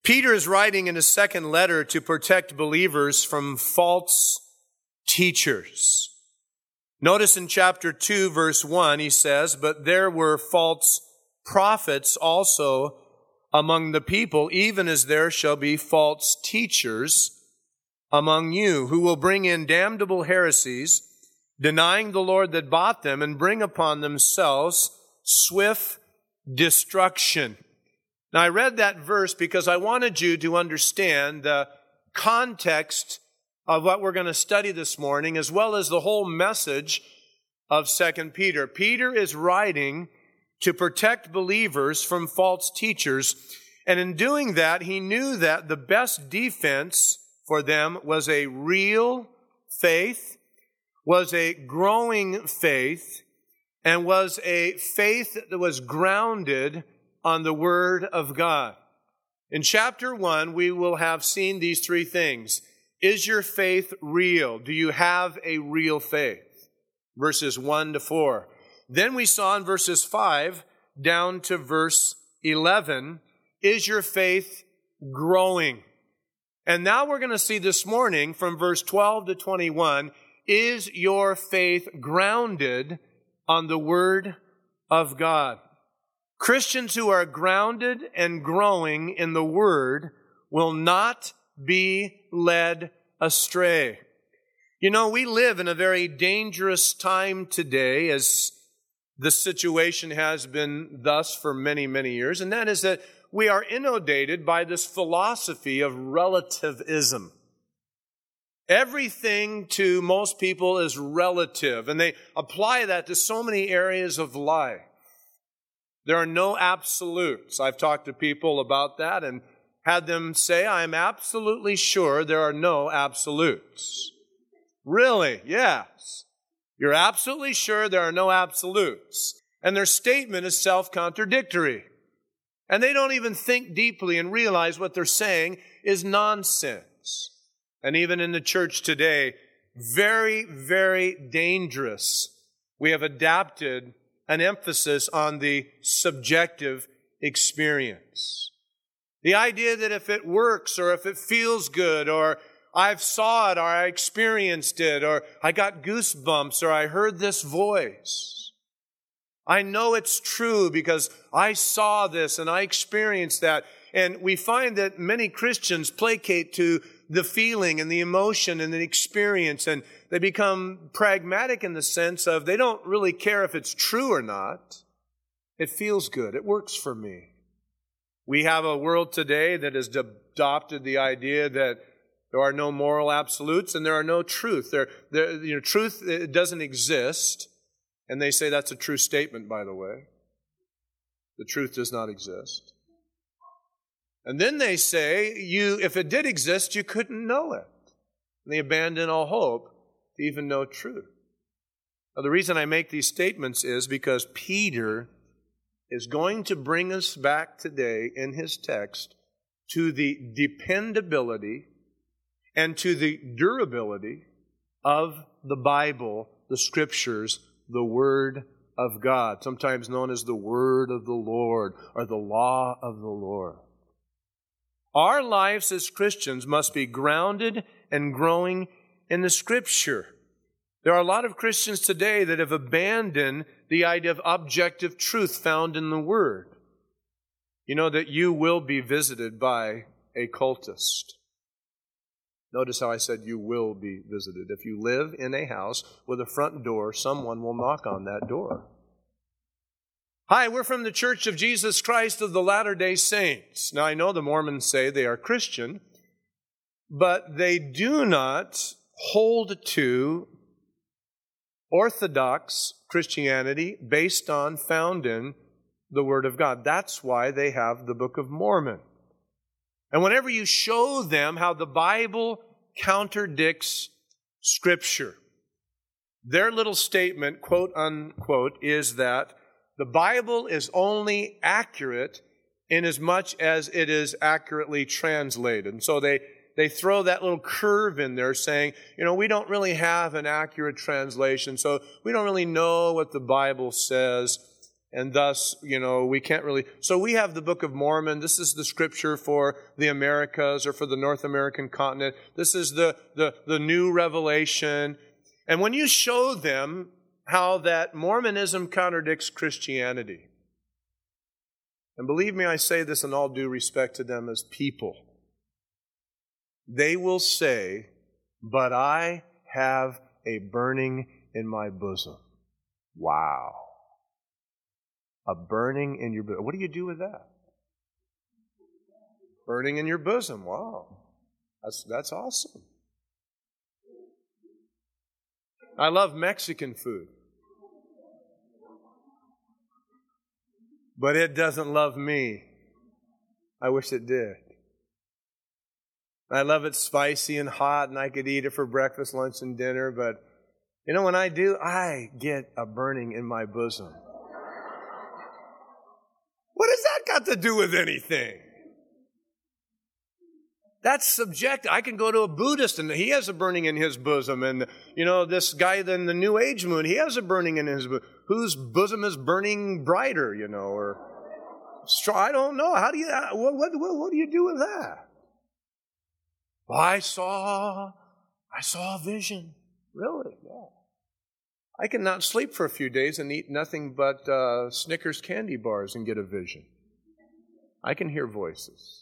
Peter is writing in his second letter to protect believers from false teachers. Notice in chapter 2, verse 1, he says, "But there were false prophets also among the people, even as there shall be false teachers among you, who will bring in damnable heresies, denying the Lord that bought them, and bring upon themselves swift destruction." Now, I read that verse because I wanted you to understand the context of what we're going to study this morning, as well as the whole message of 2 Peter. Peter is writing to protect believers from false teachers, and in doing that, he knew that the best defense for them was a real faith, was a growing faith, and was a faith that was grounded on the Word of God. In chapter 1, we will have seen these three things. Is your faith real? Do you have a real faith? Verses 1 to 4. Then we saw in verses 5 down to verse 11, is your faith growing? And now we're going to see this morning from verse 12 to 21, is your faith grounded on the Word of God? Christians who are grounded and growing in the Word will not be led astray. You know, we live in a very dangerous time today, as the situation has been thus for many, many years, and that is that we are inundated by this philosophy of relativism. Everything to most people is relative, and they apply that to so many areas of life. There are no absolutes. I've talked to people about that and had them say, I'm absolutely sure there are no absolutes. Really? Yes. You're absolutely sure there are no absolutes. And their statement is self-contradictory. And they don't even think deeply and realize what they're saying is nonsense. And even in the church today, very, very dangerous. We have adapted an emphasis on the subjective experience. The idea that if it works or if it feels good or I've saw it or I experienced it or I got goosebumps or I heard this voice. I know it's true because I saw this and I experienced that. And we find that many Christians placate to the feeling and the emotion and the experience, and they become pragmatic in the sense of they don't really care if it's true or not. It feels good. It works for me. We have a world today that has adopted the idea that there are no moral absolutes and there are no truth. Truth doesn't exist, and they say that's a true statement, by the way. The truth does not exist. And then they say, if it did exist, you couldn't know it. And they abandon all hope to even know truth. Now, the reason I make these statements is because Peter is going to bring us back today in his text to the dependability and to the durability of the Bible, the Scriptures, the Word of God, sometimes known as the Word of the Lord or the law of the Lord. Our lives as Christians must be grounded and growing in the Scripture. There are a lot of Christians today that have abandoned the idea of objective truth found in the Word. You know that you will be visited by a cultist. Notice how I said you will be visited. If you live in a house with a front door, someone will knock on that door. Hi, we're from the Church of Jesus Christ of the Latter-day Saints. Now, I know the Mormons say they are Christian, but they do not hold to Orthodox Christianity found in the Word of God. That's why they have the Book of Mormon. And whenever you show them how the Bible contradicts Scripture, their little statement, quote unquote, is that the Bible is only accurate in as much as it is accurately translated. And so they throw that little curve in there saying, we don't really have an accurate translation, so we don't really know what the Bible says. And thus, we can't really... So we have the Book of Mormon. This is the scripture for the Americas or for the North American continent. This is the new revelation. And when you show them how that Mormonism contradicts Christianity, and believe me, I say this in all due respect to them as people, they will say, "But I have a burning in my bosom." Wow. A burning in your bosom. What do you do with that? Burning in your bosom. Wow. That's awesome. I love Mexican food. But it doesn't love me. I wish it did. I love it spicy and hot, and I could eat it for breakfast, lunch, and dinner, but when I do, I get a burning in my bosom. What has that got to do with anything? That's subjective. I can go to a Buddhist and he has a burning in his bosom. And, this guy in the New Age movement, he has a burning in his bosom. Whose bosom is burning brighter, or I don't know. How do you, what do you do with that? Well, I saw a vision. Really? Yeah. I cannot sleep for a few days and eat nothing but Snickers candy bars and get a vision. I can hear voices.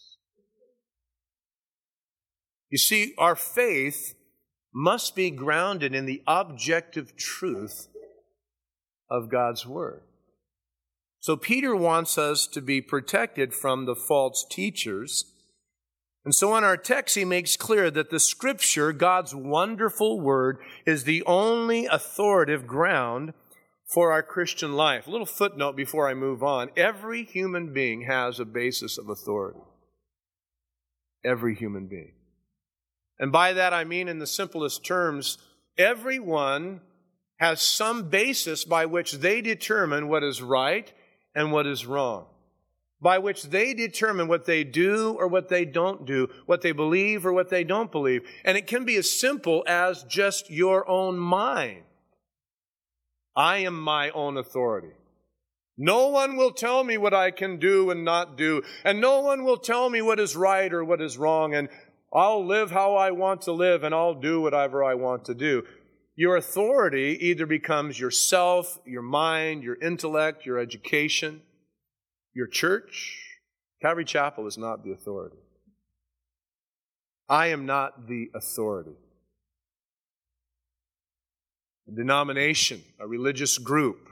You see, our faith must be grounded in the objective truth of God's Word. So Peter wants us to be protected from the false teachers. And so in our text, he makes clear that the Scripture, God's wonderful Word, is the only authoritative ground for our Christian life. A little footnote before I move on. Every human being has a basis of authority. Every human being. And by that I mean in the simplest terms, everyone has some basis by which they determine what is right and what is wrong. By which they determine what they do or what they don't do, what they believe or what they don't believe. And it can be as simple as just your own mind. I am my own authority. No one will tell me what I can do and not do. And no one will tell me what is right or what is wrong. And I'll live how I want to live and I'll do whatever I want to do. Your authority either becomes yourself, your mind, your intellect, your education, your church. Calvary Chapel is not the authority. I am not the authority. A denomination, a religious group,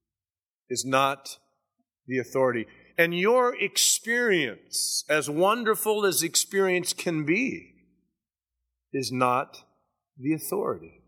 is not the authority. And your experience, as wonderful as experience can be, is not the authority.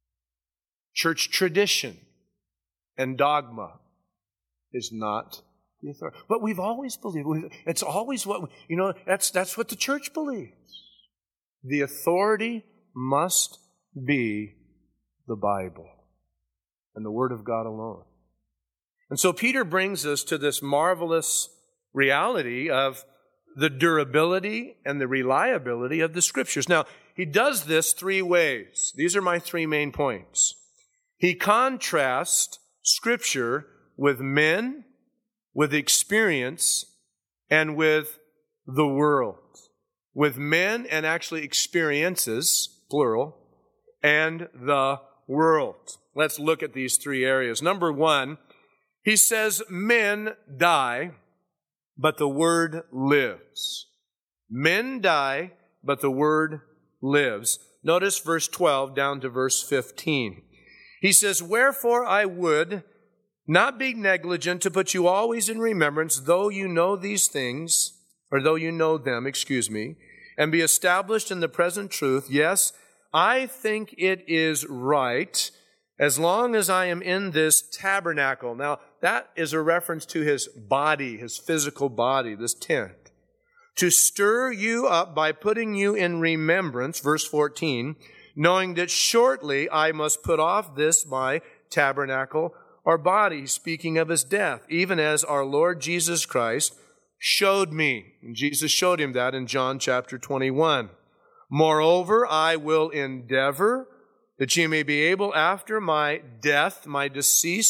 Church tradition and dogma is not the authority. But we've always believed, it's always what, that's what the church believes. The authority must be the Bible and the Word of God alone. And so Peter brings us to this marvelous reality of the durability and the reliability of the Scriptures. Now, he does this three ways. These are my three main points. He contrasts Scripture with men, with experience, and with the world. With men and actually experiences, plural, and the world. Let's look at these three areas. Number one, he says men die, but the Word lives. Men die, but the Word lives. Notice verse 12 down to verse 15. He says, "Wherefore I would not be negligent to put you always in remembrance, though you know these things, or though you know them, and be established in the present truth. Yes, I think it is right, as long as I am in this tabernacle." Now, that is a reference to his body, his physical body, this tent. "To stir you up by putting you in remembrance," verse 14, "knowing that shortly I must put off this my tabernacle or body," speaking of his death, "even as our Lord Jesus Christ showed me." And Jesus showed him that in John chapter 21. "Moreover, I will endeavor that ye may be able after my death, my decease,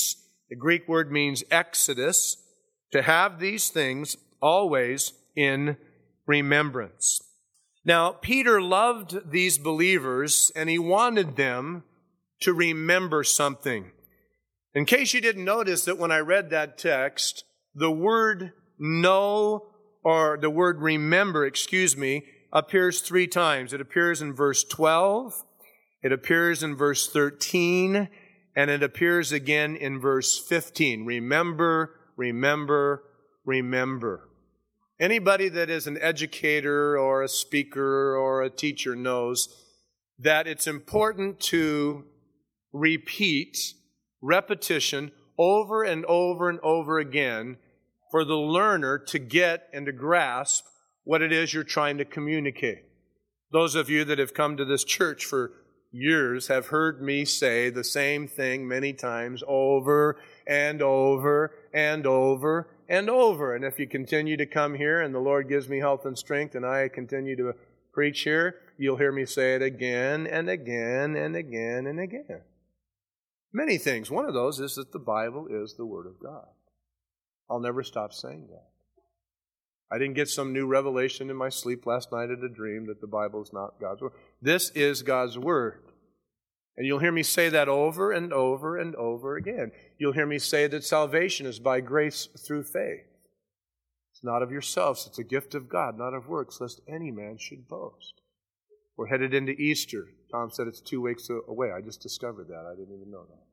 The Greek word means exodus, to have these things always in remembrance. Now, Peter loved these believers, and he wanted them to remember something. In case you didn't notice that when I read that text, the word know, or the word remember, appears 3 times. It appears in verse 12, it appears in verse 13, and it appears again in verse 15. Remember, remember, remember. Anybody that is an educator or a speaker or a teacher knows that it's important to repeat, repetition, over and over and over again for the learner to get and to grasp what it is you're trying to communicate. Those of you that have come to this church for years have heard me say the same thing many times over and over and over and over. And if you continue to come here and the Lord gives me health and strength and I continue to preach here, you'll hear me say it again and again and again and again. Many things. One of those is that the Bible is the Word of God. I'll never stop saying that. I didn't get some new revelation in my sleep last night at a dream that the Bible is not God's Word. This is God's Word. And you'll hear me say that over and over and over again. You'll hear me say that salvation is by grace through faith. It's not of yourselves. It's a gift of God, not of works, lest any man should boast. We're headed into Easter. Tom said it's 2 weeks away. I just discovered that. I didn't even know that.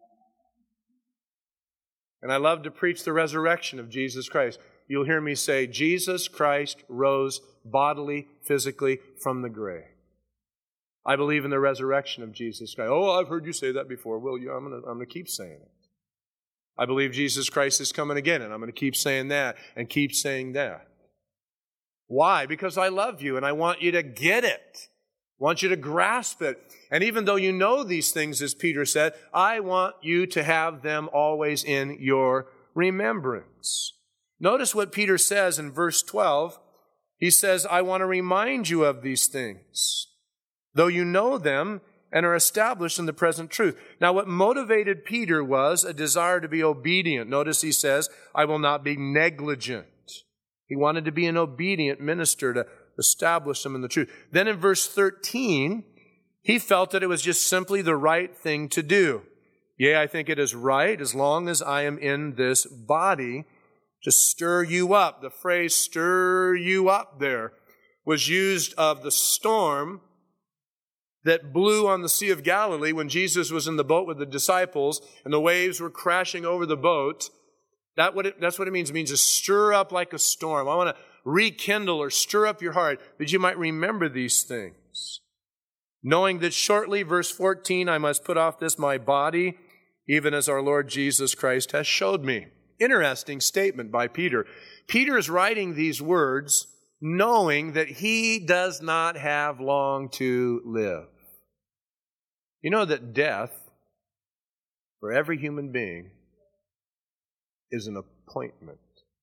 And I love to preach the resurrection of Jesus Christ. You'll hear me say, Jesus Christ rose bodily, physically from the grave. I believe in the resurrection of Jesus Christ. Oh, I've heard you say that before. Well, yeah, I'm going to keep saying it. I believe Jesus Christ is coming again, and I'm going to keep saying that and keep saying that. Why? Because I love you, and I want you to get it. I want you to grasp it. And even though you know these things, as Peter said, I want you to have them always in your remembrance. Notice what Peter says in verse 12. He says, I want to remind you of these things, though you know them and are established in the present truth. Now, what motivated Peter was a desire to be obedient. Notice he says, I will not be negligent. He wanted to be an obedient minister to establish them in the truth. Then in verse 13, he felt that it was just simply the right thing to do. Yea, I think it is right, as long as I am in this body, to stir you up. The phrase stir you up there was used of the storm that blew on the Sea of Galilee when Jesus was in the boat with the disciples and the waves were crashing over the boat. That's what it means. It means to stir up like a storm. I want to rekindle or stir up your heart that you might remember these things. Knowing that shortly, verse 14, I must put off this my body, even as our Lord Jesus Christ has showed me. Interesting statement by Peter. Peter is writing these words knowing that he does not have long to live. You know that death, for every human being, is an appointment.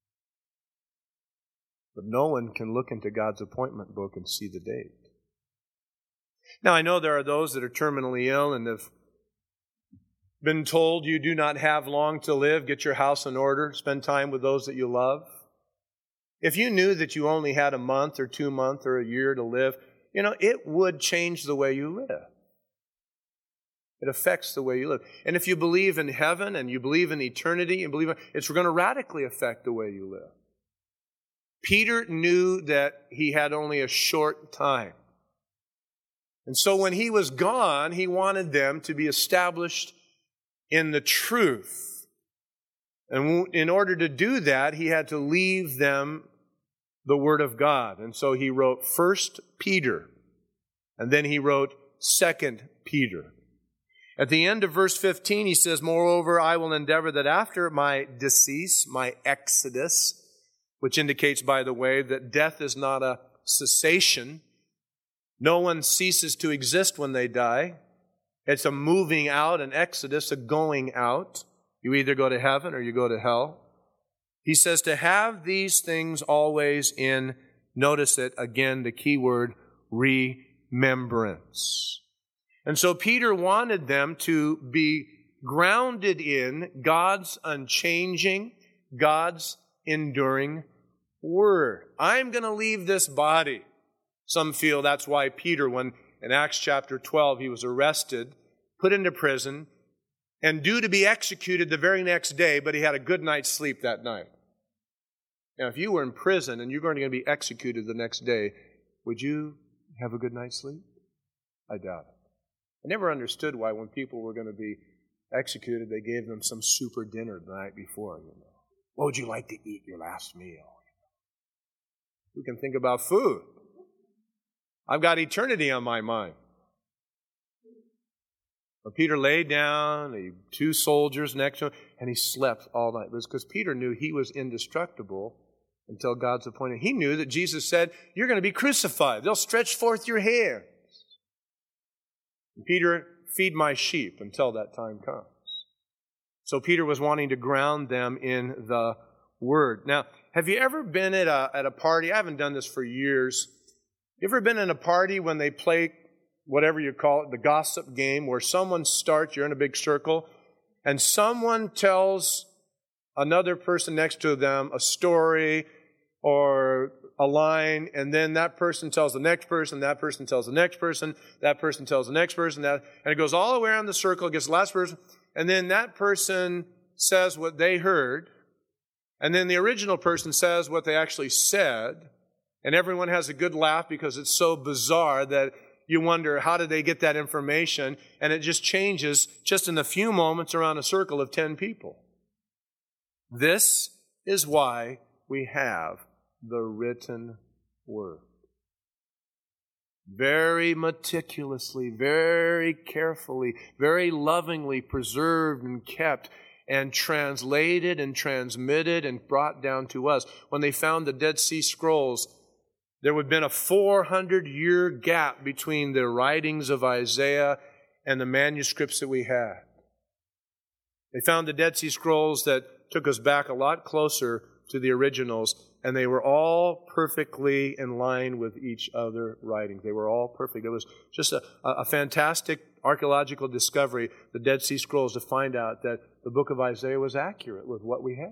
But no one can look into God's appointment book and see the date. Now, I know there are those that are terminally ill and have been told you do not have long to live. Get your house in order. Spend time with those that you love. If you knew that you only had a month or 2 months or a year to live, it would change the way you live. It affects the way you live. And if you believe in heaven and you believe in eternity, it's going to radically affect the way you live. Peter knew that he had only a short time. And so when he was gone, he wanted them to be established in the truth. And in order to do that, he had to leave them the Word of God. And so he wrote 1 Peter, and then he wrote 2 Peter. At the end of verse 15, he says, moreover, I will endeavor that after my decease, my exodus, which indicates, by the way, that death is not a cessation. No one ceases to exist when they die. It's a moving out, an exodus, a going out. You either go to heaven or you go to hell. He says to have these things always in, notice it again, the key word, remembrance. And so Peter wanted them to be grounded in God's unchanging, God's enduring Word. I'm going to leave this body. Some feel that's why Peter, when in Acts chapter 12, he was arrested, put into prison, and due to be executed the very next day, but he had a good night's sleep that night. Now, if you were in prison and you're going to be executed the next day, would you have a good night's sleep? I doubt it. I never understood why when people were going to be executed, they gave them some super dinner the night before. What would you like to eat your last meal? We can think about food. I've got eternity on my mind. But Peter laid down, two soldiers next to him, and he slept all night. It was because Peter knew he was indestructible until God's appointed. He knew that Jesus said, you're going to be crucified. They'll stretch forth your hands. And Peter, feed my sheep until that time comes. So Peter was wanting to ground them in the Word. Now, have you ever been at a party? I haven't done this for years. You ever been in a party when they play whatever you call it, the gossip game, where someone starts, you're in a big circle, and someone tells another person next to them a story or a line, and then that person tells the next person, that person tells the next person, that person tells the next person, and it goes all the way around the circle, gets the last person, and then that person says what they heard, and then the original person says what they actually said, and everyone has a good laugh because it's so bizarre that you wonder, how did they get that information? And it just changes just in a few moments around a circle of 10 people. This is why we have the written Word. Very meticulously, very carefully, very lovingly preserved and kept and translated and transmitted and brought down to us. When they found the Dead Sea Scrolls, there would have been a 400-year gap between the writings of Isaiah and the manuscripts that we had. They found the Dead Sea Scrolls that took us back a lot closer to the originals, and they were all perfectly in line with each other writings. They were all perfect. It was just a fantastic archaeological discovery, the Dead Sea Scrolls, to find out that the book of Isaiah was accurate with what we had.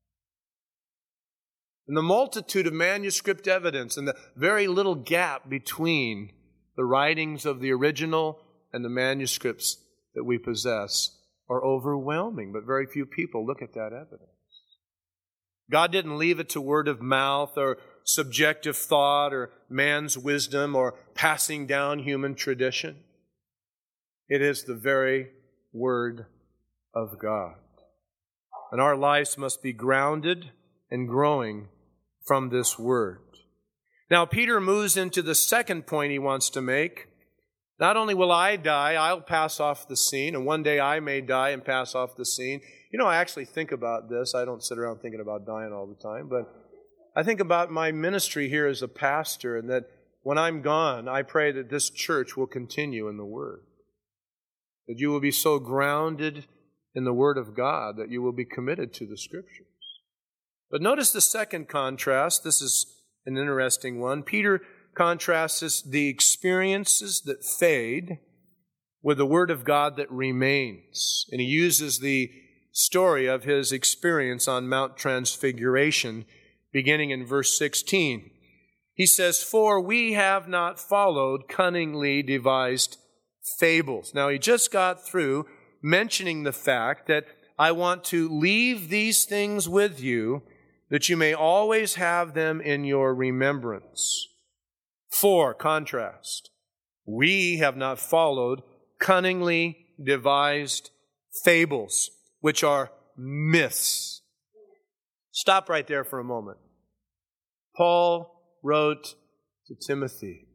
And the multitude of manuscript evidence and the very little gap between the writings of the original and the manuscripts that we possess are overwhelming, but very few people look at that evidence. God didn't leave it to word of mouth or subjective thought or man's wisdom or passing down human tradition. It is the very Word of God. And our lives must be grounded and growing from this Word. Now, Peter moves into the second point he wants to make. Not only will I die, I'll pass off the scene, and one day I may die and pass off the scene. You know, I actually think about this. I don't sit around thinking about dying all the time, but I think about my ministry here as a pastor, and that when I'm gone, I pray that this church will continue in the Word. That you will be so grounded in the Word of God that you will be committed to the Scriptures. But notice the second contrast. This is an interesting one. Peter contrasts the experiences that fade with the Word of God that remains. And he uses the story of his experience on Mount Transfiguration, beginning in verse 16. He says, "For we have not followed cunningly devised fables." Now, he just got through mentioning the fact that I want to leave these things with you, that you may always have them in your remembrance. For, contrast, we have not followed cunningly devised fables, which are myths. Stop right there for a moment. Paul wrote to Timothy,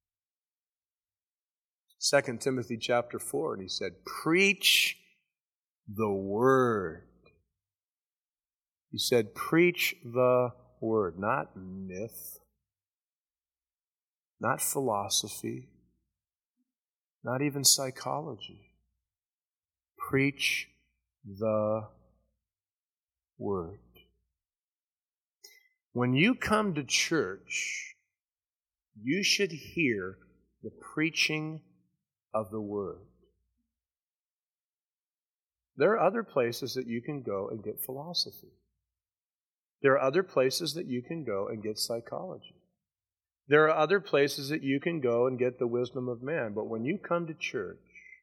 2 Timothy chapter 4, and he said, preach the Word. He said, preach the Word, not myth, not philosophy, not even psychology. Preach the Word. When you come to church, you should hear the preaching of the Word. There are other places that you can go and get philosophy. There are other places that you can go and get psychology. There are other places that you can go and get the wisdom of man. But when you come to church,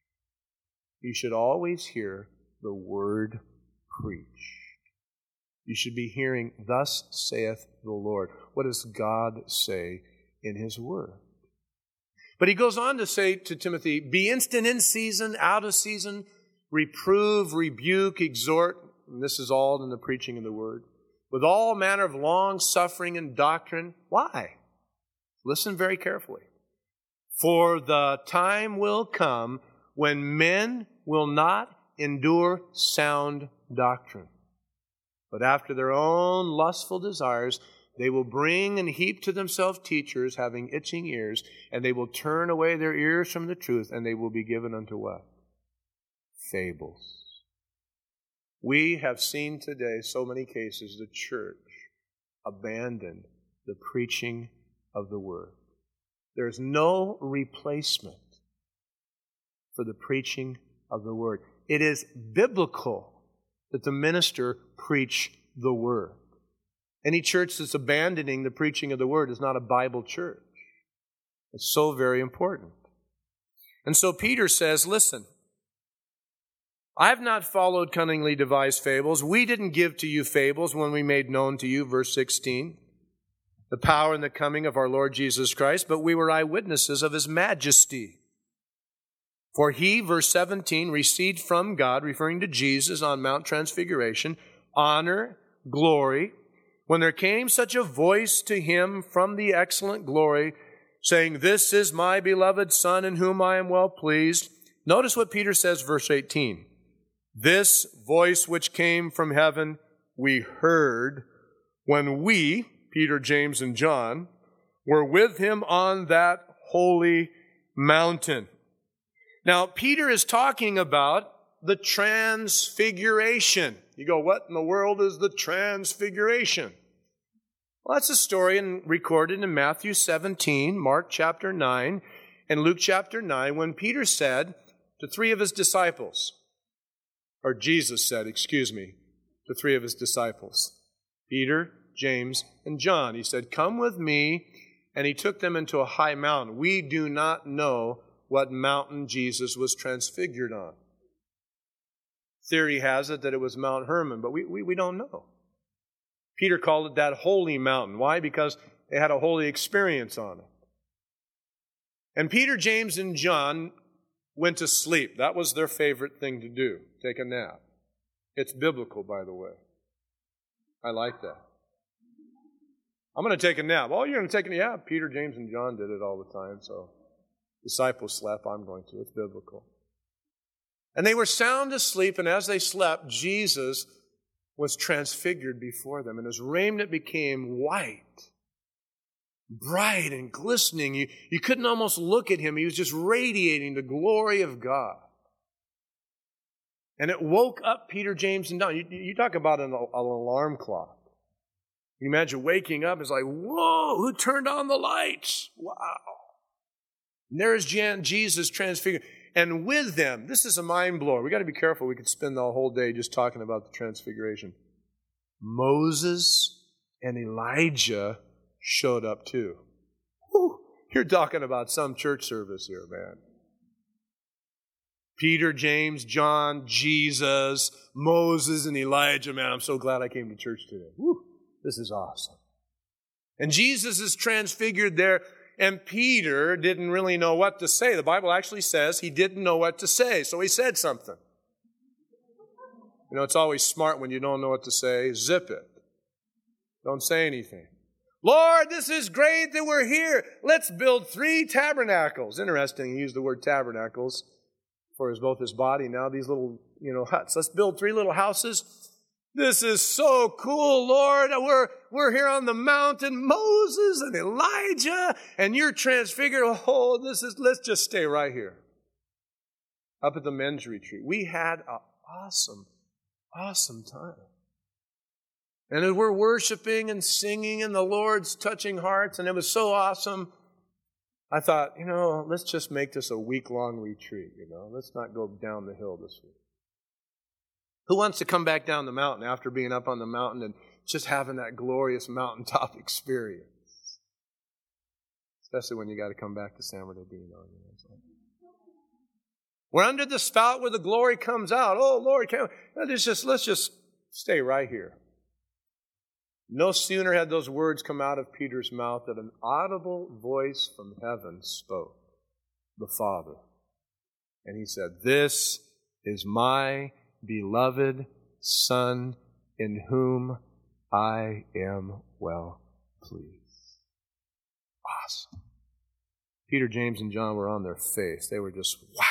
you should always hear the word preached. You should be hearing, "Thus saith the Lord." What does God say in His word? But he goes on to say to Timothy, "Be instant in season, out of season, reprove, rebuke, exhort," and this is all in the preaching of the word, "with all manner of long suffering and doctrine." Why? Listen very carefully. "For the time will come when men will not endure sound doctrine, but after their own lustful desires, they will bring and heap to themselves teachers having itching ears, and they will turn away their ears from the truth, and they will be given unto what? Fables." We have seen today so many cases the church abandoned the preaching of the word. There is no replacement for the preaching of the word. It is biblical that the minister preach the word. Any church that's abandoning the preaching of the word is not a Bible church. It's so very important. And so Peter says, listen, "I've not followed cunningly devised fables. We didn't give to you fables when we made known to you," verse 16, "the power and the coming of our Lord Jesus Christ, but we were eyewitnesses of His majesty. For He," verse 17, "received from God," referring to Jesus on Mount Transfiguration, "honor, glory, when there came such a voice to Him from the excellent glory, saying, 'This is my beloved Son, in whom I am well pleased.'" Notice what Peter says, verse 18. "This voice which came from heaven we heard when we," Peter, James, and John, "were with Him on that holy mountain." Now, Peter is talking about the transfiguration. You go, what in the world is the transfiguration? Well, that's a story recorded in Matthew 17, Mark chapter 9, and Luke chapter 9, when Peter said to three of his disciples, or Jesus said, to three of his disciples, Peter, James, and John. He said, "Come with me," and He took them into a high mountain. We do not know what mountain Jesus was transfigured on. Theory has it that it was Mount Hermon, but we don't know. Peter called it that holy mountain. Why? Because they had a holy experience on it. And Peter, James, and John went to sleep. That was their favorite thing to do, take a nap. It's biblical, by the way. I like that. I'm going to take a nap. Oh, you're going to take a nap? Yeah, Peter, James, and John did it all the time, so disciples slept. I'm going to. It's biblical. And they were sound asleep, and as they slept, Jesus was transfigured before them, and His raiment became white, bright and glistening. You couldn't almost look at Him. He was just radiating the glory of God. And it woke up Peter, James, and John. You talk about an alarm clock. You imagine waking up, it's like, whoa, who turned on the lights? Wow. And there's Jesus transfigured. And with them, this is a mind blower. We've got to be careful. We could spend the whole day just talking about the transfiguration. Moses and Elijah showed up too. Whew, you're talking about some church service here, man. Peter, James, John, Jesus, Moses, and Elijah. Man, I'm so glad I came to church today. Whew, this is awesome. And Jesus is transfigured there. And Peter didn't really know what to say. The Bible actually says he didn't know what to say, so he said something. You know, it's always smart when you don't know what to say. Zip it. Don't say anything. "Lord, this is great that we're here. Let's build 3 tabernacles." Interesting, he used the word tabernacles for both his body. Now these little, huts. Let's build 3 little houses. "This is so cool, Lord. We're here on the mountain, Moses and Elijah, and you're transfigured. Oh, let's just stay right here." Up at the men's retreat. We had an awesome time. And as we're worshiping and singing and the Lord's touching hearts, and it was so awesome, I thought, let's just make this a week-long retreat, Let's not go down the hill this week. Who wants to come back down the mountain after being up on the mountain and just having that glorious mountaintop experience? Especially when you got to come back to San Bernardino. We're under the spout where the glory comes out. Oh, Lord, let's just stay right here. No sooner had those words come out of Peter's mouth than an audible voice from heaven spoke, the Father. And he said, "This is my beloved Son, in whom I am well pleased." Awesome. Peter, James, and John were on their face. They were just, wow.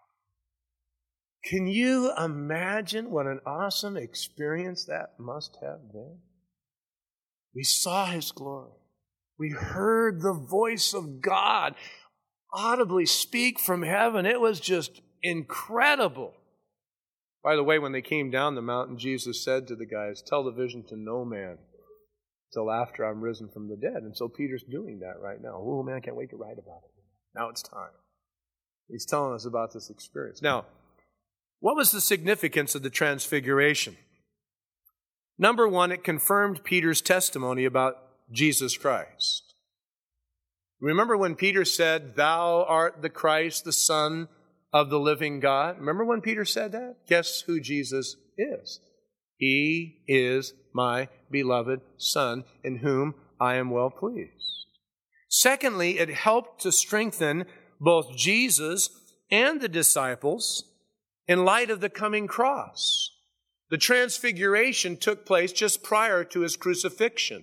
Can you imagine what an awesome experience that must have been? We saw His glory. We heard the voice of God audibly speak from heaven. It was just incredible. By the way, when they came down the mountain, Jesus said to the guys, "Tell the vision to no man till after I'm risen from the dead." And so Peter's doing that right now. Oh man, I can't wait to write about it. Now it's time. He's telling us about this experience. Now, what was the significance of the transfiguration? Number one, it confirmed Peter's testimony about Jesus Christ. Remember when Peter said, "Thou art the Christ, the Son of the living God"? Remember when Peter said that? Guess who Jesus is? He is my beloved Son, in whom I am well pleased. Secondly, it helped to strengthen both Jesus and the disciples in light of the coming cross. The transfiguration took place just prior to His crucifixion.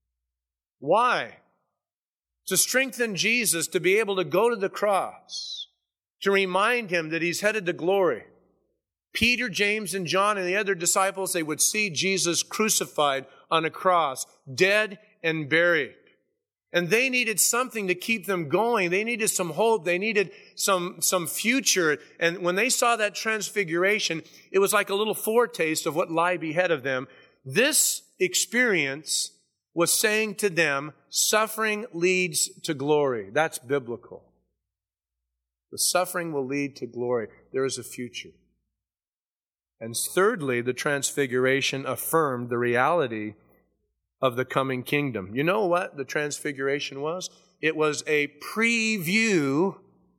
Why? To strengthen Jesus to be able to go to the cross, to remind Him that He's headed to glory. Peter, James, and John and the other disciples, they would see Jesus crucified on a cross, dead and buried. And they needed something to keep them going. They needed some hope. They needed some future. And when they saw that transfiguration, it was like a little foretaste of what lay ahead of them. This experience was saying to them, suffering leads to glory. That's biblical. The suffering will lead to glory. There is a future. And thirdly, the transfiguration affirmed the reality of the coming kingdom. You know what the transfiguration was? It was a preview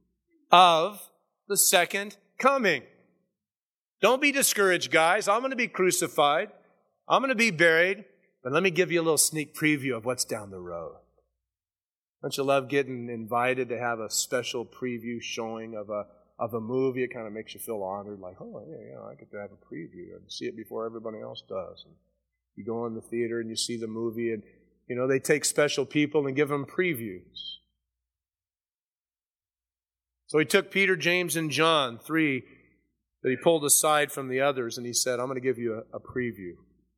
of the second coming. Don't be discouraged, guys. I'm going to be crucified. I'm going to be buried. But let me give you a little sneak preview of what's down the road. Don't you love getting invited to have a special preview showing of a movie? It kind of makes you feel honored, like, oh, yeah, I get to have a preview and see it before everybody else does. And you go in the theater and you see the movie, and, they take special people and give them previews. So He took Peter, James, and John, three that He pulled aside from the others, and He said, "I'm going to give you a preview."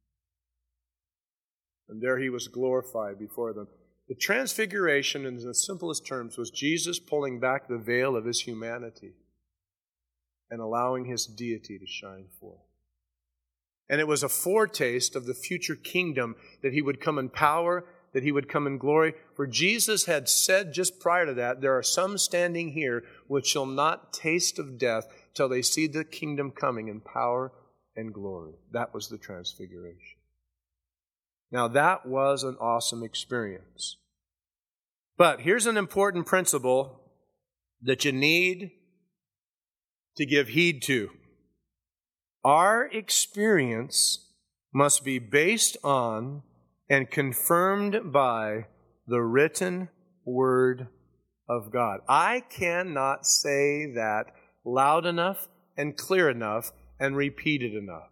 And there He was glorified before them. The transfiguration, in the simplest terms, was Jesus pulling back the veil of His humanity and allowing His deity to shine forth. And it was a foretaste of the future kingdom, that He would come in power, that He would come in glory. For Jesus had said just prior to that, "There are some standing here which shall not taste of death till they see the kingdom coming in power and glory." That was the transfiguration. Now that was an awesome experience. But here's an important principle that you need to give heed to. Our experience must be based on and confirmed by the written Word of God. I cannot say that loud enough and clear enough and repeat it enough.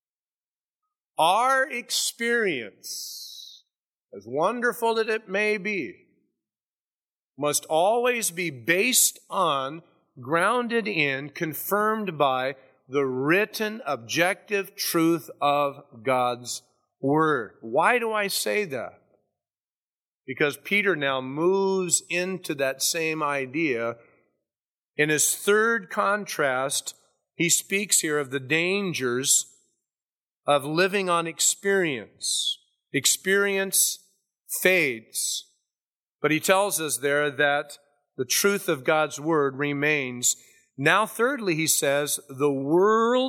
Our experience, as wonderful that it may be, must always be based on, grounded in, confirmed by the written objective truth of God's Word. Why do I say that? Because Peter now moves into that same idea. In his third contrast, he speaks here of the dangers of living on experience. Experience fades. But he tells us there that the truth of God's Word remains. Now, thirdly, he says, the world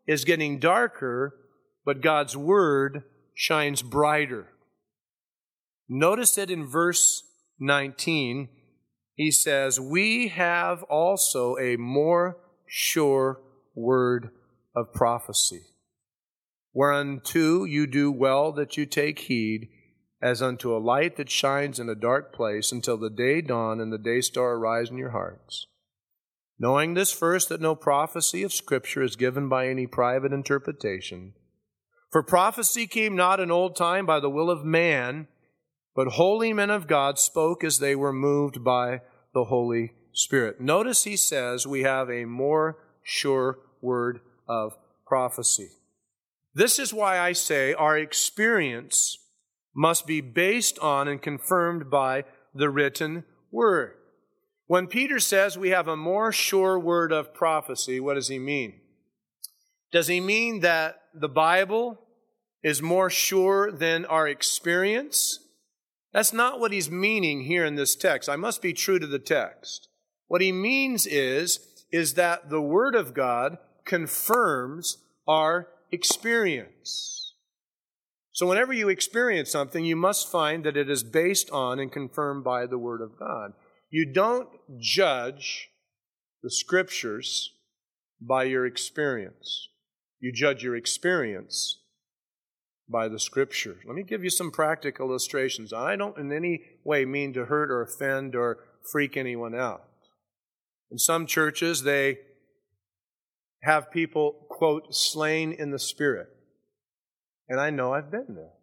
is getting darker, but God's Word shines brighter. Notice that in verse 19, he says, we have also a more sure word of prophecy, whereunto you do well that you take heed, as unto a light that shines in a dark place, until the day dawn and the day star arise in your hearts. Knowing this first, that no prophecy of Scripture is given by any private interpretation. For prophecy came not in old time by the will of man, but holy men of God spoke as they were moved by the Holy Spirit. Notice he says we have a more sure word of prophecy. This is why I say our experience must be based on and confirmed by the written word. When Peter says we have a more sure word of prophecy, what does he mean? Does he mean that the Bible is more sure than our experience? That's not what he's meaning here in this text. I must be true to the text. What he means is that the Word of God confirms our experience. So whenever you experience something, you must find that it is based on and confirmed by the Word of God. You don't judge the Scriptures by your experience. You judge your experience by the Scripture. Let me give you some practical illustrations. I don't in any way mean to hurt or offend or freak anyone out. In some churches, they have people, quote, slain in the Spirit. And I know I've been there.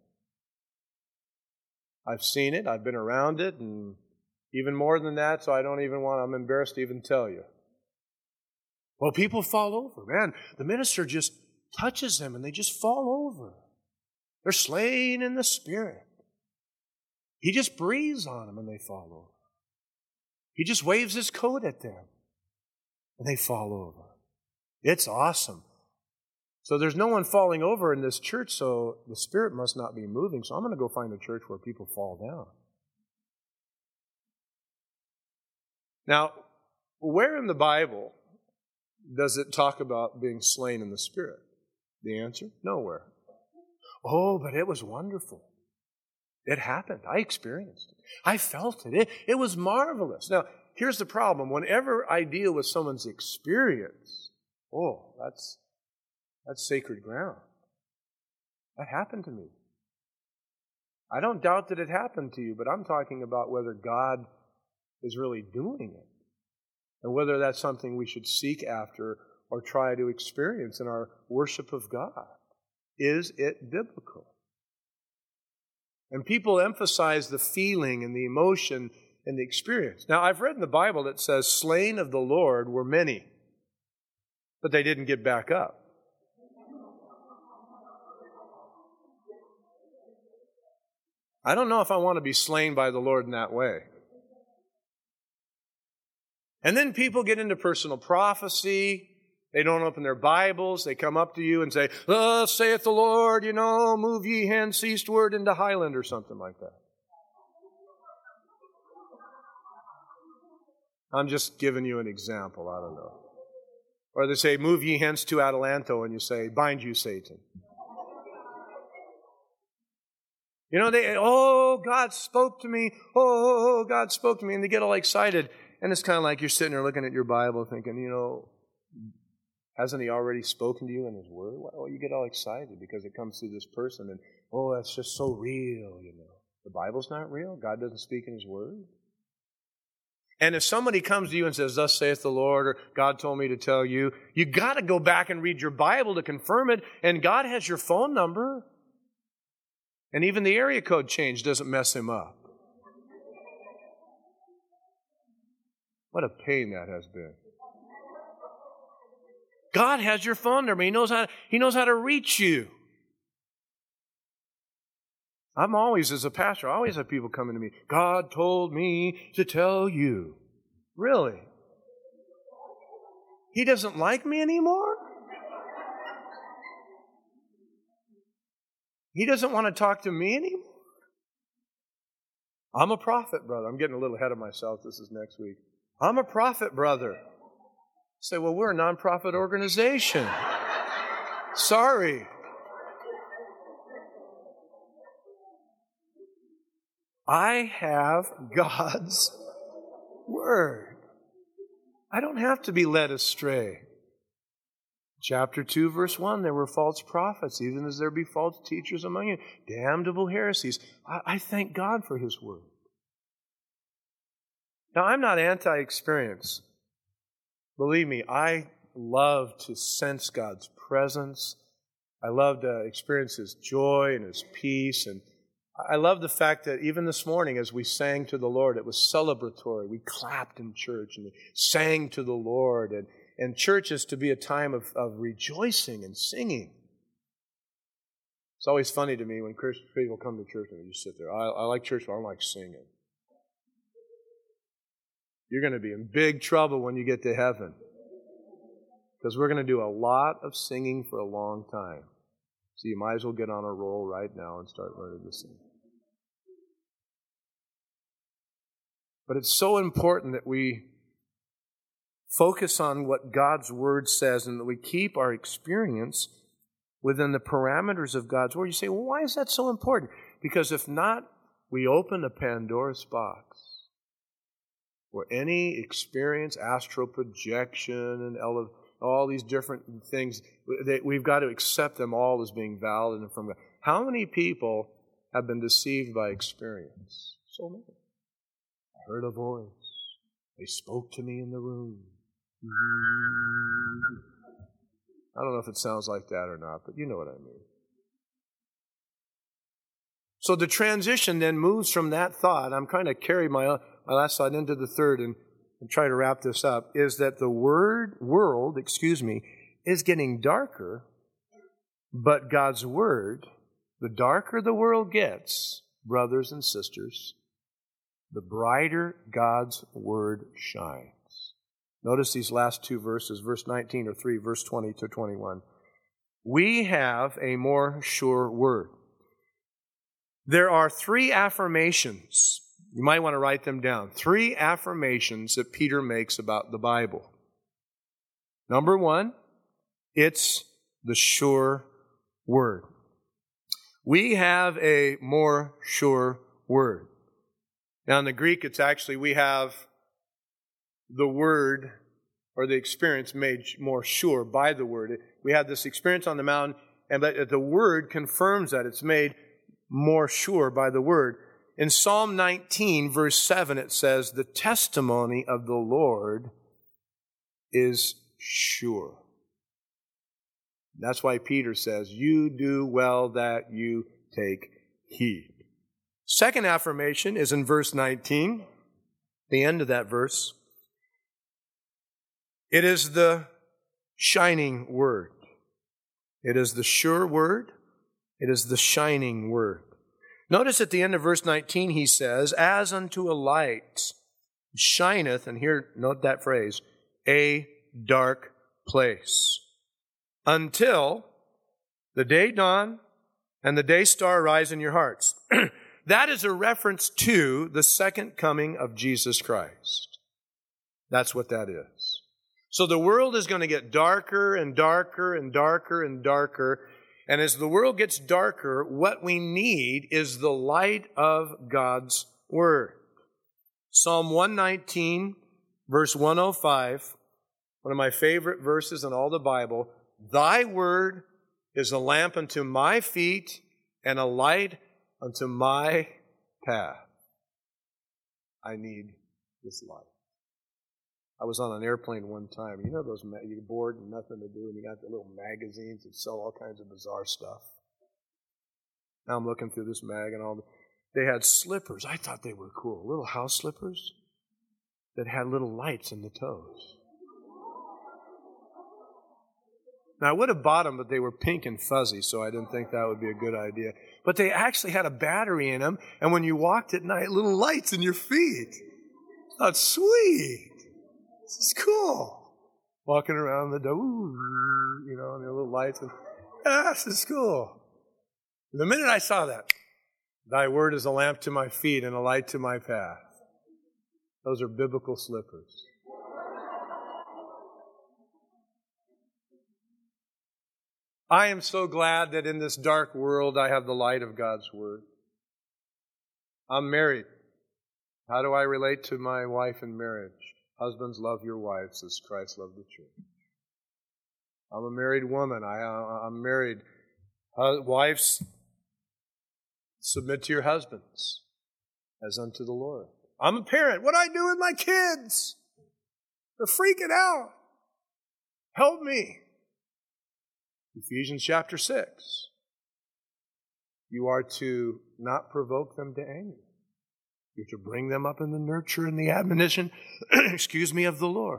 I've seen it, I've been around it, and even more than that, so I'm embarrassed to even tell you. Well, people fall over. Man, the minister just touches them and they just fall over. They're slain in the Spirit. He just breathes on them and they fall over. He just waves his coat at them and they fall over. It's awesome. So there's no one falling over in this church, so the Spirit must not be moving. So I'm going to go find a church where people fall down. Now, where in the Bible does it talk about being slain in the Spirit? The answer? Nowhere. Oh, but it was wonderful. It happened. I experienced it. I felt it. It was marvelous. Now, here's the problem. Whenever I deal with someone's experience, that's sacred ground. That happened to me. I don't doubt that it happened to you, but I'm talking about whether God is really doing it and whether that's something we should seek after or try to experience in our worship of God. Is it biblical? And people emphasize the feeling and the emotion and the experience. Now, I've read in the Bible that says slain of the Lord were many, but they didn't get back up. I don't know if I want to be slain by the Lord in that way. And then people get into personal prophecy. They don't open their Bibles. They come up to you and say, "Thus saith the Lord, move ye hence eastward into Highland," or something like that. I'm just giving you an example. I don't know. Or they say, "Move ye hence to Atalanto," and you say, "Bind you, Satan." God spoke to me. Oh, God spoke to me. And they get all excited. And it's kind of like you're sitting there looking at your Bible thinking, hasn't he already spoken to you in his word? Well, you get all excited because it comes through this person. And, that's just so real, The Bible's not real. God doesn't speak in his word. And if somebody comes to you and says, "Thus saith the Lord," or "God told me to tell you," you got to go back and read your Bible to confirm it. And God has your phone number. And even the area code change doesn't mess him up. What a pain that has been. God has your phone number. He knows how to reach you. I'm always, as a pastor, I always have people coming to me, "God told me to tell you." Really? He doesn't like me anymore? He doesn't want to talk to me anymore? I'm a prophet, brother. I'm getting a little ahead of myself. This is next week. I'm a prophet, brother. Say, "Well, we're a nonprofit organization." Sorry. I have God's Word. I don't have to be led astray. Chapter 2, verse 1, there were false prophets, even as there be false teachers among you, damnable heresies. I thank God for His Word. Now, I'm not anti-experience. Believe me, I love to sense God's presence. I love to experience His joy and His peace. And I love the fact that even this morning as we sang to the Lord, it was celebratory. We clapped in church and we sang to the Lord. And church is to be a time of rejoicing and singing. It's always funny to me when Christian people come to church and they just sit there. I like church, but I don't like singing. You're going to be in big trouble when you get to heaven. Because we're going to do a lot of singing for a long time. So you might as well get on a roll right now and start learning to sing. But it's so important that we focus on what God's Word says and that we keep our experience within the parameters of God's Word. You say, well, why is that so important? Because if not, we open a Pandora's box where any experience, astral projection, and all these different things, we've got to accept them all as being valid and from God. How many people have been deceived by experience? So many. I heard a voice. They spoke to me in the room. I don't know if it sounds like that or not, but you know what I mean. So the transition then moves from that thought. I'm trying to carry my last thought into the third and try to wrap this up, is that the world is getting darker, but God's Word, the darker the world gets, brothers and sisters, the brighter God's Word shines. Notice these last two verses, verse 19 or 3, verse 20 to 21. We have a more sure word. There are 3 affirmations. You might want to write them down. 3 affirmations that Peter makes about the Bible. Number 1, it's the sure word. We have a more sure word. Now in the Greek, it's actually, we have the word or the experience made more sure by the word. We have this experience on the mountain, and the word confirms that. It's made more sure by the word. In Psalm 19, verse 7, it says, the testimony of the Lord is sure. That's why Peter says, you do well that you take heed. Second affirmation is in verse 19, the end of that verse. It is the shining word. It is the sure word. It is the shining word. Notice at the end of verse 19 he says, as unto a light shineth, and here note that phrase, a dark place, until the day dawn and the day star rise in your hearts. That is a reference to the second coming of Jesus Christ. That's what that is. So the world is going to get darker and darker and darker and darker. And as the world gets darker, what we need is the light of God's Word. Psalm 119, verse 105, one of my favorite verses in all the Bible. Thy Word is a lamp unto my feet and a light unto my path. I need this light. I was on an airplane one time. You know those, you're bored and nothing to do, and you got the little magazines that sell all kinds of bizarre stuff. Now I'm looking through this mag and they had slippers. I thought they were cool. Little house slippers that had little lights in the toes. Now I would have bought them, but they were pink and fuzzy, so I didn't think that would be a good idea. But they actually had a battery in them, and when you walked at night, little lights in your feet. That's sweet. This is cool. Walking around the door, and the little lights. And, this is cool. The minute I saw that, thy word is a lamp to my feet and a light to my path. Those are biblical slippers. I am so glad that in this dark world I have the light of God's Word. I'm married. How do I relate to my wife in marriage? Husbands, love your wives as Christ loved the church. I'm a married woman. I'm married. Wives, submit to your husbands as unto the Lord. I'm a parent. What do I do with my kids? They're freaking out. Help me. Ephesians chapter 6. You are to not provoke them to anger. You're to bring them up in the nurture and the admonition, of the Lord.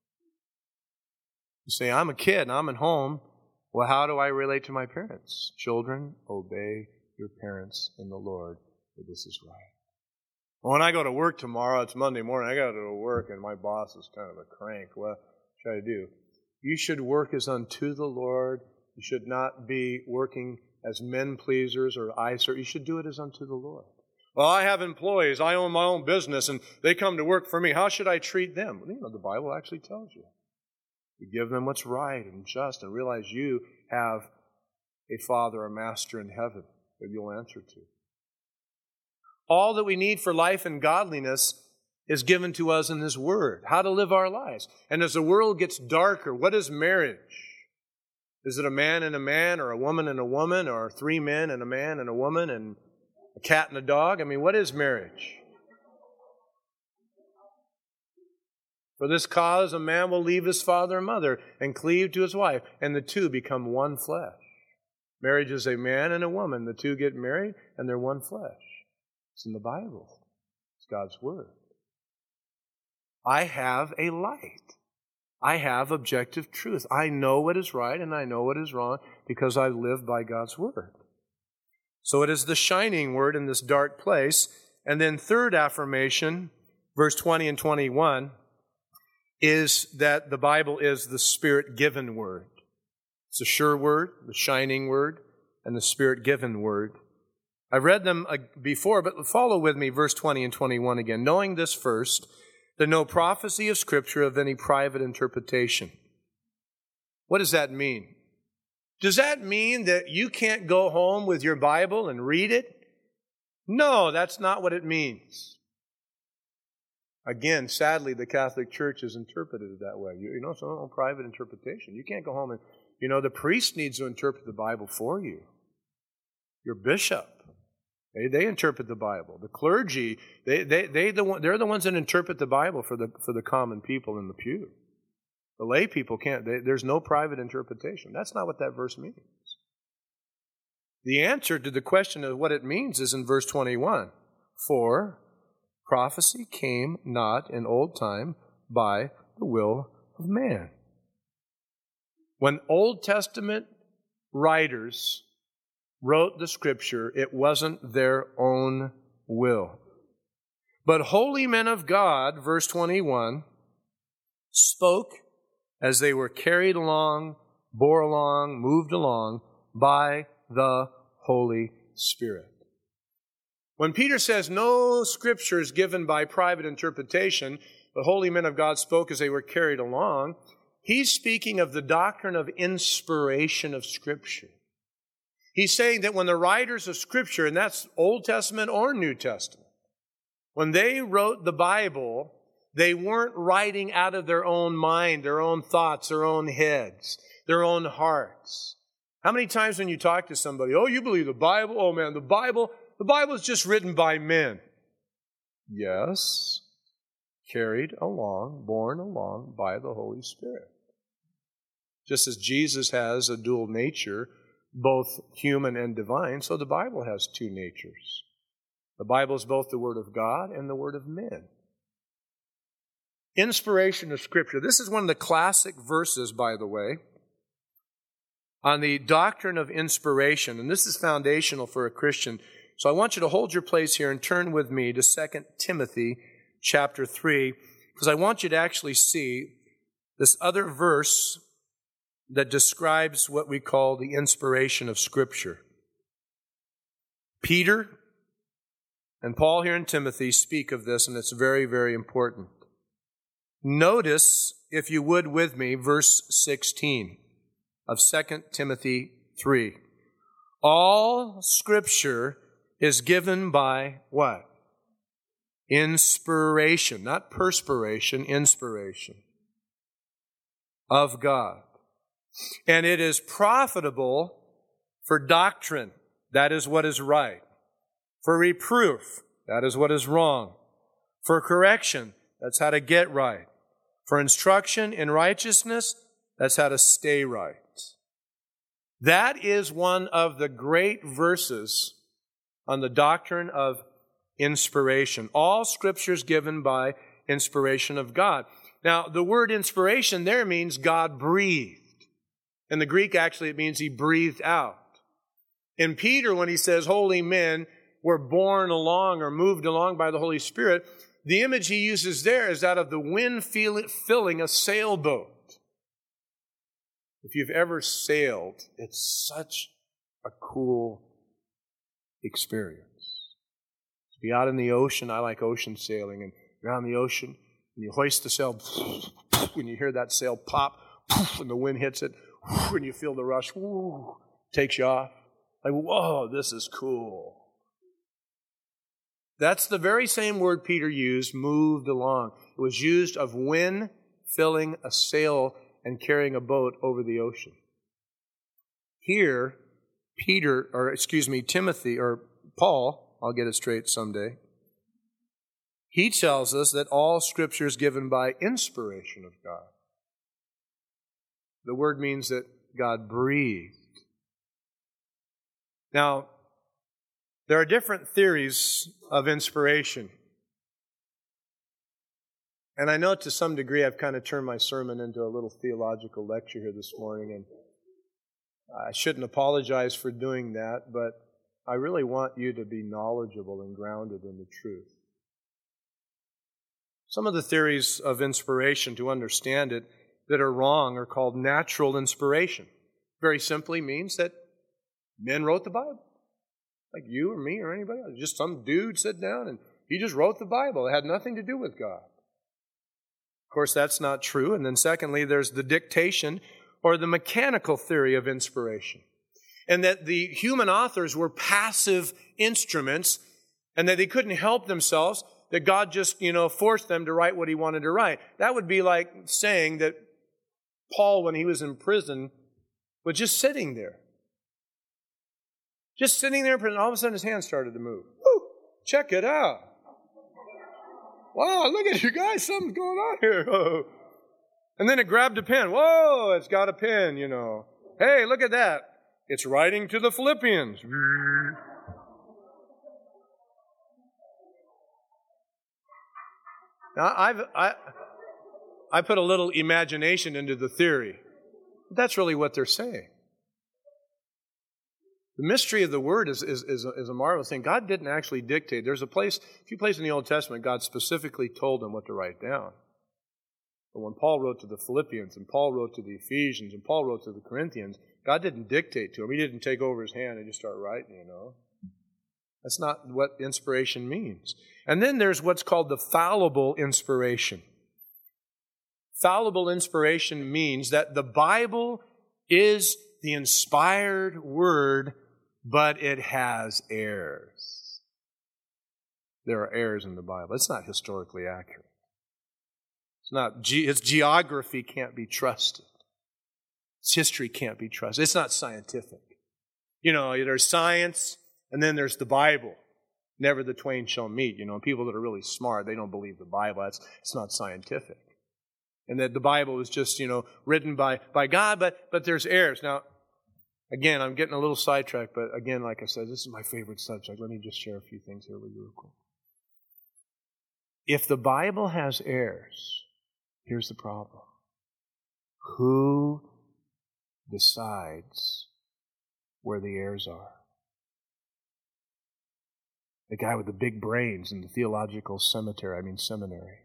You say, I'm a kid and I'm at home. Well, how do I relate to my parents? Children, obey your parents in the Lord, for this is right. Well, when I go to work tomorrow, it's Monday morning, I got to go to work and my boss is kind of a crank. What should I do? You should work as unto the Lord. You should not be working as men pleasers or eye servers. You should do it as unto the Lord. Well, I have employees. I own my own business, and they come to work for me. How should I treat them? Well, the Bible actually tells you. You give them what's right and just, and realize you have a Father, a Master in heaven that you'll answer to. All that we need for life and godliness is given to us in this Word. How to live our lives. And as the world gets darker, what is marriage? Is it a man and a man, or a woman and a woman, or three men and a man and a woman, and a cat and a dog? I mean, what is marriage? For this cause, a man will leave his father and mother and cleave to his wife, and the two become one flesh. Marriage is a man and a woman. The two get married, and they're one flesh. It's in the Bible. It's God's Word. I have a light. I have objective truth. I know what is right and I know what is wrong because I live by God's Word. So it is the shining Word in this dark place. And then third affirmation, verse 20 and 21, is that the Bible is the Spirit-given Word. It's the sure Word, the shining Word, and the Spirit-given Word. I've read them before, but follow with me verse 20 and 21 again. Knowing this first, that no prophecy of Scripture of any private interpretation. What does that mean? Does that mean that you can't go home with your Bible and read it? No, that's not what it means. Again, sadly, the Catholic Church has interpreted it that way. It's no private interpretation. You can't go home and, the priest needs to interpret the Bible for you. Your bishop. They interpret the Bible. The clergy, they're the ones that interpret the Bible for the common people in the pew. The lay people can't. There's no private interpretation. That's not what that verse means. The answer to the question of what it means is in verse 21. For prophecy came not in old time by the will of man. When Old Testament writers wrote the Scripture, it wasn't their own will. But holy men of God, verse 21, spoke as they were carried along, bore along, moved along by the Holy Spirit. When Peter says no Scripture is given by private interpretation, the holy men of God spoke as they were carried along, he's speaking of the doctrine of inspiration of Scripture. He's saying that when the writers of Scripture, and that's Old Testament or New Testament, when they wrote the Bible, they weren't writing out of their own mind, their own thoughts, their own heads, their own hearts. How many times when you talk to somebody, oh, you believe the Bible? Oh, man, the Bible is just written by men. Yes, carried along, borne along by the Holy Spirit. Just as Jesus has a dual nature, both human and divine, so the Bible has two natures. The Bible is both the Word of God and the Word of men. Inspiration of Scripture. This is one of the classic verses, by the way, on the doctrine of inspiration, and this is foundational for a Christian. So I want you to hold your place here and turn with me to 2 Timothy chapter 3, because I want you to actually see this other verse that describes what we call the inspiration of Scripture. Peter and Paul here in Timothy speak of this, and it's very, very important. Notice, if you would with me, verse 16 of 2 Timothy 3. All Scripture is given by what? Inspiration, not perspiration, inspiration of God. And it is profitable for doctrine, that is what is right. For reproof, that is what is wrong. For correction, that's how to get right. For instruction in righteousness, that's how to stay right. That is one of the great verses on the doctrine of inspiration. All Scripture is given by inspiration of God. Now, the word inspiration there means God breathed. In the Greek, actually, it means He breathed out. In Peter, when he says holy men were borne along or moved along by the Holy Spirit, the image he uses there is that of the wind filling a sailboat. If you've ever sailed, it's such a cool experience. To be out in the ocean, I like ocean sailing, and you're out in the ocean, and you hoist the sail, when you hear that sail pop, and the wind hits it, and you feel the rush, takes you off. Like, whoa, this is cool. That's the very same word Peter used, moved along. It was used of wind filling a sail and carrying a boat over the ocean. Here, Timothy, or Paul, I'll get it straight someday, he tells us that all Scripture is given by inspiration of God. The word means that God breathed. Now, there are different theories of inspiration. And I know to some degree I've kind of turned my sermon into a little theological lecture here this morning, and I shouldn't apologize for doing that, but I really want you to be knowledgeable and grounded in the truth. Some of the theories of inspiration, to understand it, that are wrong are called natural inspiration. Very simply means that men wrote the Bible. Like you or me or anybody else. Just some dude sat down and he just wrote the Bible. It had nothing to do with God. Of course, that's not true. And then secondly, there's the dictation or the mechanical theory of inspiration. And that the human authors were passive instruments and that they couldn't help themselves, that God just, forced them to write what He wanted to write. That would be like saying that Paul, when he was in prison, was just sitting there. Just sitting there in prison, all of a sudden his hand started to move. Woo! Check it out. Wow, look at you guys, something's going on here. And then it grabbed a pen. Whoa, it's got a pen, Hey, look at that. It's writing to the Philippians. Now, I put a little imagination into the theory. That's really what they're saying. The mystery of the Word is a marvelous thing. God didn't actually dictate. There's a few places in the Old Testament, God specifically told them what to write down. But when Paul wrote to the Philippians, and Paul wrote to the Ephesians, and Paul wrote to the Corinthians, God didn't dictate to him. He didn't take over his hand and just start writing, That's not what inspiration means. And then there's what's called the fallible inspiration. Fallible inspiration means that the Bible is the inspired Word, but it has errors. There are errors in the Bible. It's not historically accurate. Its geography can't be trusted. Its history can't be trusted. It's not scientific. There's science, and then there's the Bible. Never the twain shall meet. People that are really smart, they don't believe the Bible. It's not scientific. And that the Bible is just, written by God, but there's errors. Now, again, I'm getting a little sidetracked, but again, like I said, this is my favorite subject. Let me just share a few things here with you real quick. If the Bible has errors, here's the problem. Who decides where the errors are? The guy with the big brains in the theological seminary.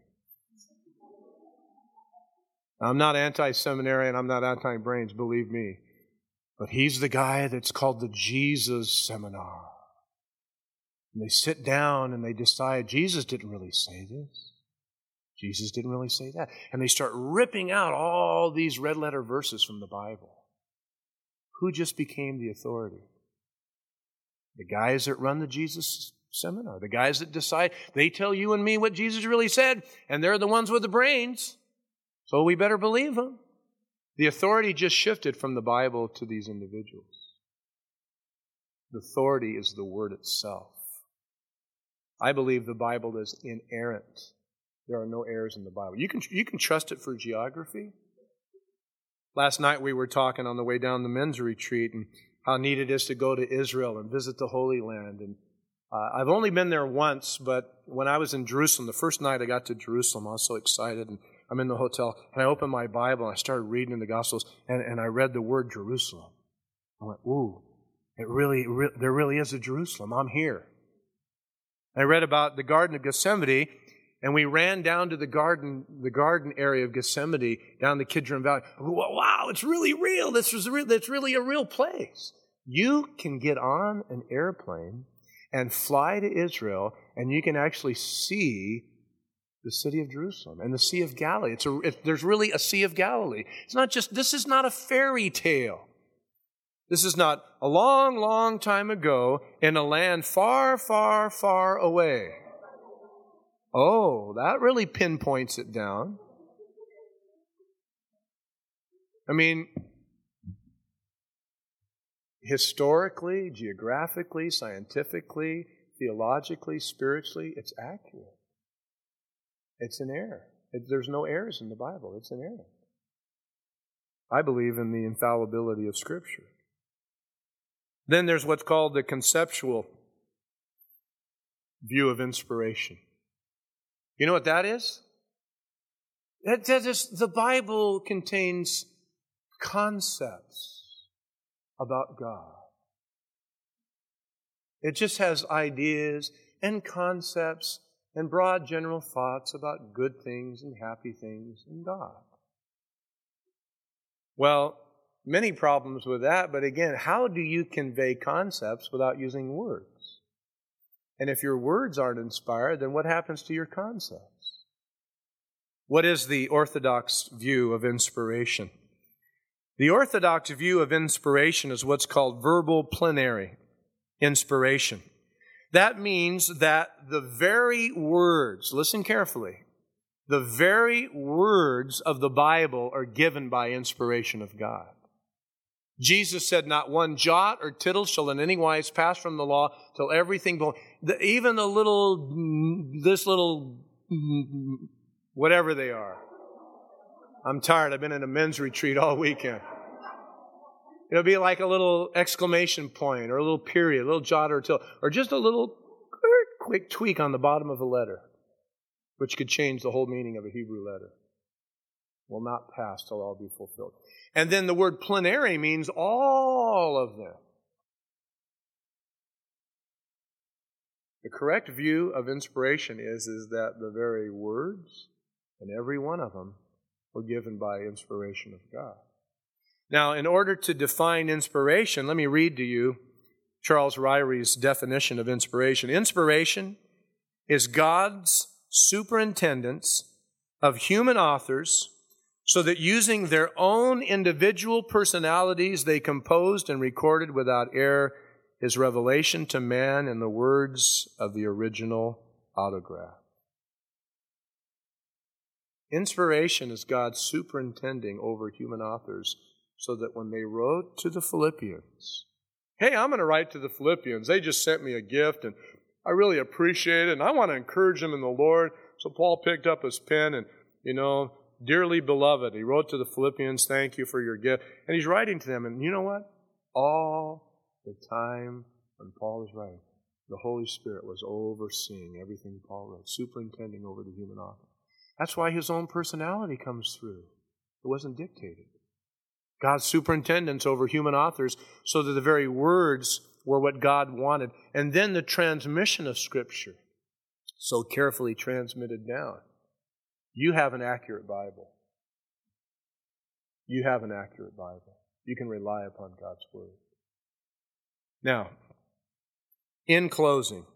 I'm not anti-seminary and I'm not anti-brains, believe me. But he's the guy that's called the Jesus Seminar. And they sit down and they decide, Jesus didn't really say this. Jesus didn't really say that. And they start ripping out all these red letter verses from the Bible. who just became the authority? The guys that run the Jesus seminar, the guys that decide, they tell you and me what Jesus really said, and they're the ones with the brains, so we better believe them. The authority just shifted from the Bible to these individuals. The authority is the Word itself. I believe the Bible is inerrant. There are no errors in the Bible. You can trust it for geography. Last night we were talking on the way down the men's retreat and how neat it is to go to Israel and visit the Holy Land. And I've only been there once, but when I was in Jerusalem, the first night I got to Jerusalem, I was so excited. And I'm in the hotel, and I opened my Bible, and I started reading in the Gospels, and I read the word Jerusalem. I went, ooh, there really is a Jerusalem. I'm here. I read about the Garden of Gethsemane, and we ran down to the garden area of Gethsemane, down the Kidron Valley. Wow, it's really real. It's really a real place. You can get on an airplane and fly to Israel, and you can actually see the city of Jerusalem and the Sea of Galilee. There's really a Sea of Galilee. This is not a fairy tale. This is not a long, long time ago in a land far, far, far away. Oh, that really pinpoints it down. I mean, historically, geographically, scientifically, theologically, spiritually, it's accurate. It's an error. There's no errors in the Bible. It's an error. I believe in the infallibility of Scripture. Then there's what's called the conceptual view of inspiration. You know what that is? The Bible contains concepts about God. It just has ideas and concepts and broad general thoughts about good things and happy things in God. Well, many problems with that, but again, how do you convey concepts without using words? And if your words aren't inspired, then what happens to your concepts? What is the orthodox view of inspiration? The orthodox view of inspiration is what's called verbal plenary inspiration. That means that the very words, listen carefully, the very words of the Bible are given by inspiration of God. Jesus said, not one jot or tittle shall in any wise pass from the law till everything, even this little, whatever they are. I'm tired. I've been in a men's retreat all weekend. It'll be like a little exclamation point or a little period, a little jot or tittle, or just a little quick tweak on the bottom of a letter, which could change the whole meaning of a Hebrew letter. Will not pass till all be fulfilled. And then the word plenary means all of them. The correct view of inspiration is that the very words, and every one of them, were given by inspiration of God. Now, in order to define inspiration, let me read to you Charles Ryrie's definition of inspiration. Inspiration is God's superintendence of human authors so that using their own individual personalities, they composed and recorded without error His revelation to man in the words of the original autograph. Inspiration is God superintending over human authors so that when they wrote to the Philippians, hey, I'm going to write to the Philippians. They just sent me a gift, and I really appreciate it, and I want to encourage them in the Lord. So Paul picked up his pen and, dearly beloved, he wrote to the Philippians, thank you for your gift. And he's writing to them, and you know what? All the time when Paul was writing, the Holy Spirit was overseeing everything Paul wrote, superintending over the human author. That's why his own personality comes through. It wasn't dictated. God's superintendence over human authors so that the very words were what God wanted. And then the transmission of Scripture, so carefully transmitted down. You have an accurate Bible. You have an accurate Bible. You can rely upon God's Word. Now, in closing,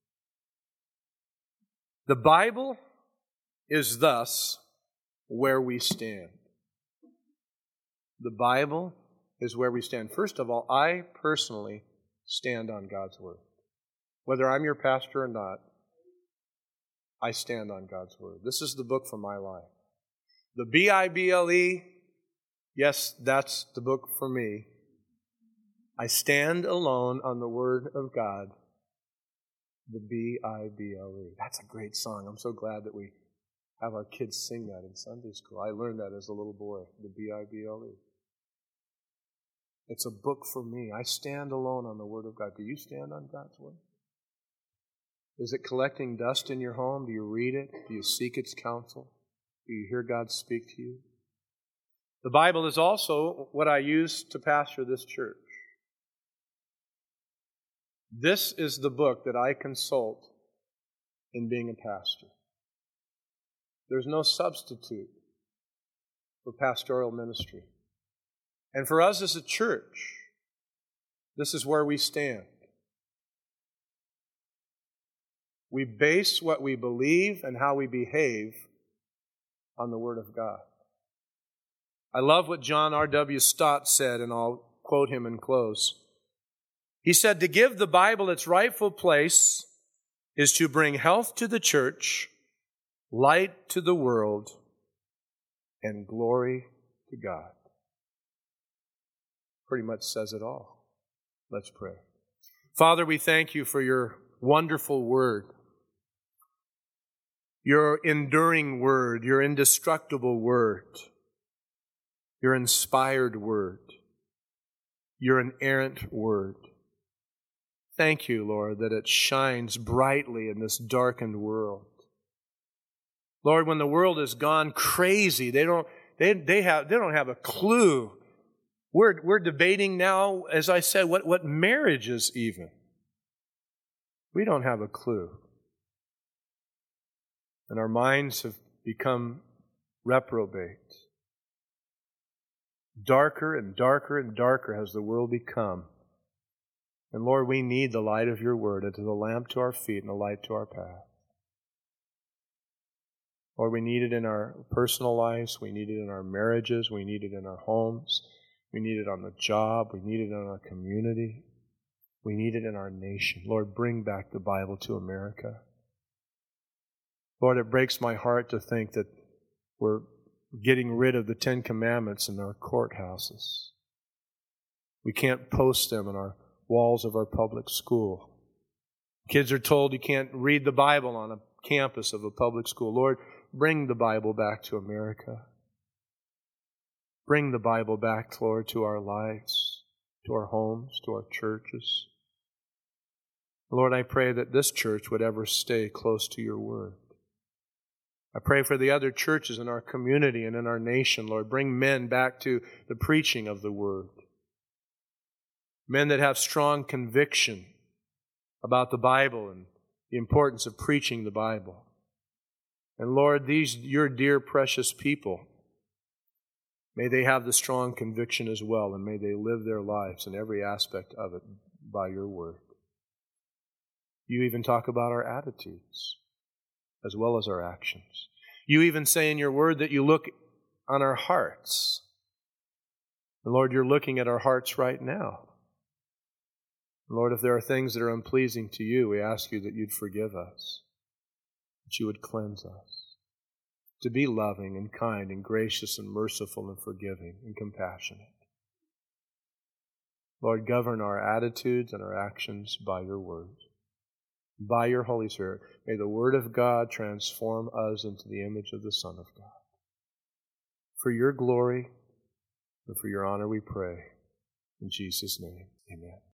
the Bible is thus where we stand. The Bible is where we stand. First of all, I personally stand on God's Word. Whether I'm your pastor or not, I stand on God's Word. This is the book for my life. The Bible, yes, that's the book for me. I stand alone on the Word of God. The Bible. That's a great song. I'm so glad that we have our kids sing that in Sunday school. I learned that as a little boy, the Bible. It's a book for me. I stand alone on the Word of God. Do you stand on God's Word? Is it collecting dust in your home? Do you read it? Do you seek its counsel? Do you hear God speak to you? The Bible is also what I use to pastor this church. This is the book that I consult in being a pastor. There's no substitute for pastoral ministry. And for us as a church, this is where we stand. We base what we believe and how we behave on the Word of God. I love what John R.W. Stott said, and I'll quote him and close. He said, "To give the Bible its rightful place is to bring health to the church, light to the world, and glory to God." Pretty much says it all. Let's pray. Father, we thank you for your wonderful Word, your enduring Word, your indestructible Word, your inspired Word, your inerrant Word. Thank you, Lord, that it shines brightly in this darkened world. Lord, when the world has gone crazy, they don't have a clue. We're debating now, as I said, what marriage is even. We don't have a clue. And our minds have become reprobate. Darker and darker and darker has the world become. And Lord, we need the light of your Word. It is a lamp to our feet and a light to our path. Lord, we need it in our personal lives. We need it in our marriages. We need it in our homes. We need it on the job. We need it in our community. We need it in our nation. Lord, bring back the Bible to America. Lord, it breaks my heart to think that we're getting rid of the Ten Commandments in our courthouses. We can't post them on our walls of our public school. Kids are told you can't read the Bible on a campus of a public school. Lord, bring the Bible back to America. Bring the Bible back, Lord, to our lives, to our homes, to our churches. Lord, I pray that this church would ever stay close to your Word. I pray for the other churches in our community and in our nation, Lord. Bring men back to the preaching of the Word. Men that have strong conviction about the Bible and the importance of preaching the Bible. And Lord, these, your dear precious people, may they have the strong conviction as well, and may they live their lives in every aspect of it by your Word. You even talk about our attitudes as well as our actions. You even say in your Word that you look on our hearts. And Lord, you're looking at our hearts right now. Lord, if there are things that are unpleasing to you, we ask you that you'd forgive us, that you would cleanse us, to be loving and kind and gracious and merciful and forgiving and compassionate. Lord, govern our attitudes and our actions by your Word. By your Holy Spirit, may the Word of God transform us into the image of the Son of God. For your glory and for your honor we pray. In Jesus' name, amen.